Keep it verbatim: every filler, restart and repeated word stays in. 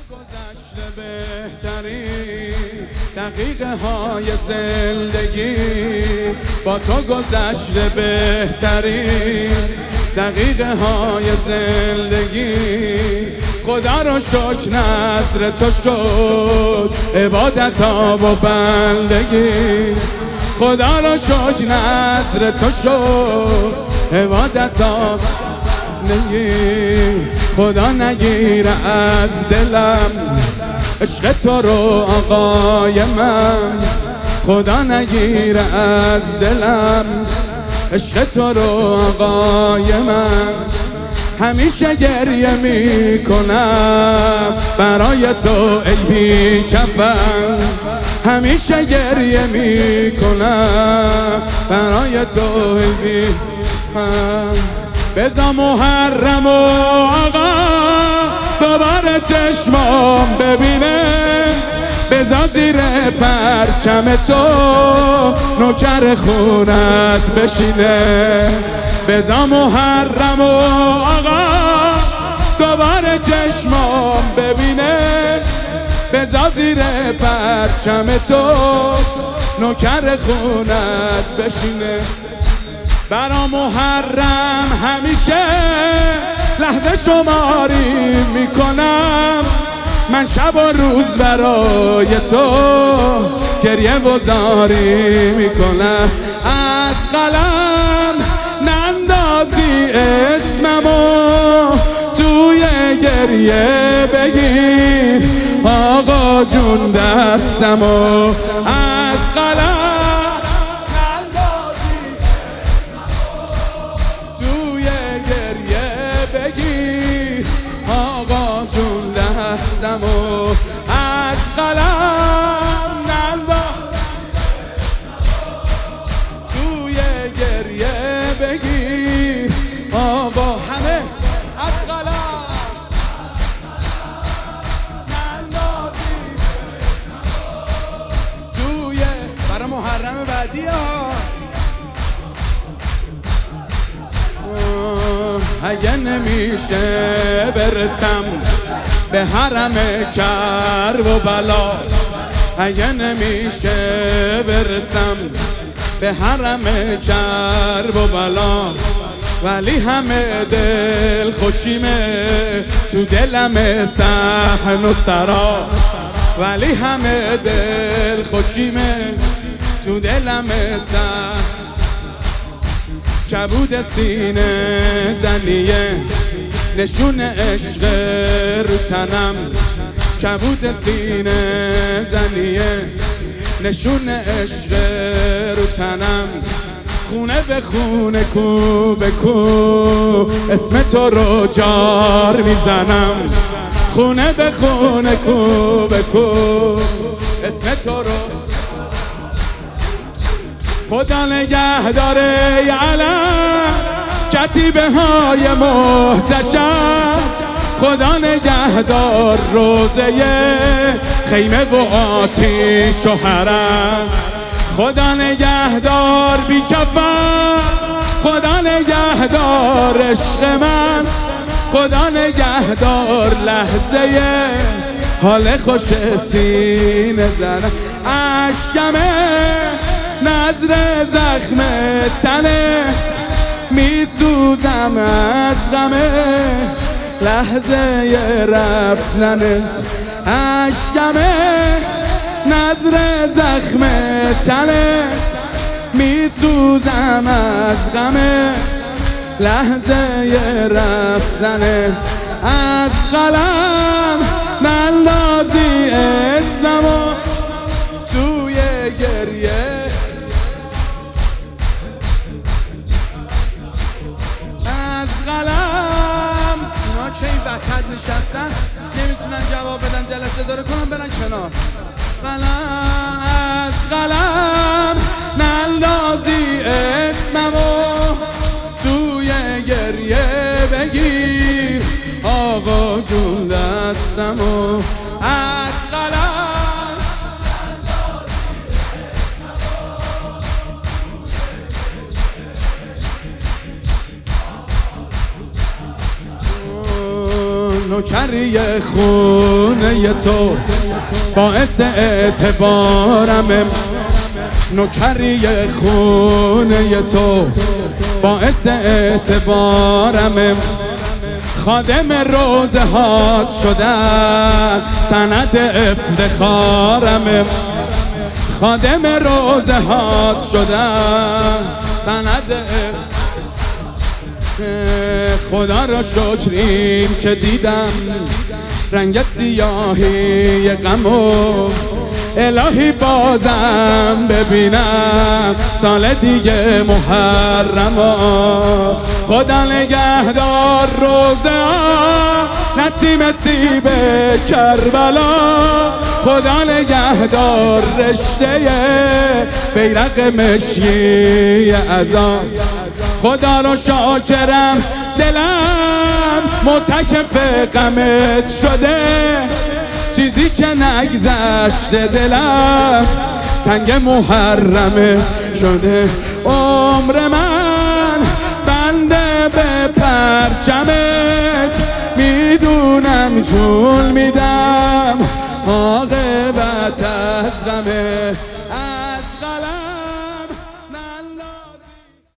گذشته بهترین دقیقه های زندگی، با تو گذشته بهترین دقیقه های زندگی. خدا رو شکر نظر تو شد عبادت ها و بندگی. خدا رو شکر نظر تو شد عبادت ها نگی. خدا نگیره از دلم عشق تو رو آقای من. خدا نگیره از دلم عشق تو رو آقای من. همیشه گریه می کنم برای تو ای بی کفن. همیشه گریه می کنم برای تو ای بی کفن. بزا محرم و آقا دوباره چشمام ببینه. بزا زیر پرچم تو نوکر خونت بشینه. بزا محرم و آقا دوباره چشمام ببینه. بزا زیر پرچم تو نوکر خونت بشینه. برا محرم همیشه لحظه شماری میکنم. من شب و روز برای تو گریه گذاری میکنم. از قلم نندازی اسممو توی گریه بگیر آقا جون دستمو. از قلم بگیر آقا جون دستمو. از قلم ننداز توی گریه بگیر آقا. همه از قلم نندازی توی. برای محرم بعدی ها اگه نمیشه برسم به حرم کرب و بلا. اگه نمیشه برسم به حرم کرب و بلا. ولی همه دل خوشیمه تو دلم صحن و سرا. ولی همه دل خوشیمه تو دلم صحن. کبود سینه زنیه نشون عشق رو تنم. کبود سینه زنیه نشون عشق رو تنم. خونه به خونه کو به کو اسم تو رو جار میزنم. خونه به خونه کو به کو اسم تو رو. خدا نگهداره ی علم کتیبه های محتشم. خدا نگهدار روزه خیمه و آتیش و حرم. خدا نگهدار بی کفن. خدا نگهدار عشق من. خدا نگهدار لحظه حال خوش سینه زنم. اشکمه نظر زخم تنه میسوزم از غمه لحظه رفتنت. اشکمه نظر زخم تنه میسوزم از غمه لحظه رفتنت. از قلم نندازی اسممو توی گریه. از قلم اونا که این وسط نشستن نمیتونن جواب بدن جلسه داره کنم برن کنار. قلم از قلم نندازی اسممو توی گریه بگیر آقا جون دستمو. از قلم نوکری خونه تو باعث اعتبارم، نوکری خونه تو باعث اعتبارم، خادم روزه هات شدن سند افتخارم، خادم روزه هات شدن سند خدا را شکر این که دیدم رنگ سیاهی غمو، الهی بازم ببینم سال دیگه محرمو، خدا نگهدار روزه ها نسیم سیب کربلا، خدا نگهدار رشته بیرق مشکی ازا، خدا رو شاکرم دلم متکف غمت شده، چیزی که نگذشته دلم تنگ محرمه شده، عمر من بنده به پرچمت میدونم جون میدم عاقبت از غمه، از قلم